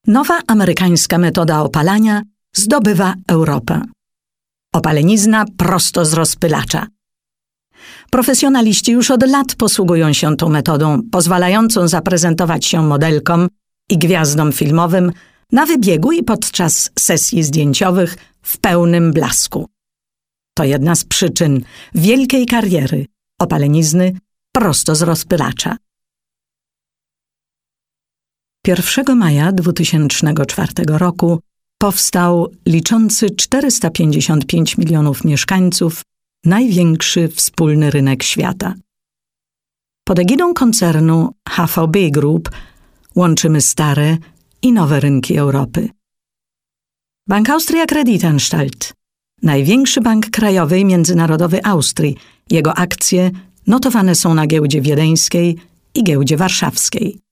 Nowa amerykańska metoda opalania zdobywa Europę. Opalenizna prosto z rozpylacza. Profesjonaliści już od lat posługują się tą metodą, pozwalającą zaprezentować się modelkom i gwiazdom filmowym na wybiegu i podczas sesji zdjęciowych w pełnym blasku. To jedna z przyczyn wielkiej kariery opalenizny prosto z rozpylacza. 1 maja 2004 roku powstał liczący 455 milionów mieszkańców największy wspólny rynek świata. Pod egidą koncernu HVB Group łączymy stare i nowe rynki Europy. Bank Austria Kreditanstalt, największy bank krajowy i międzynarodowy Austrii. Jego akcje notowane są na giełdzie wiedeńskiej i giełdzie warszawskiej.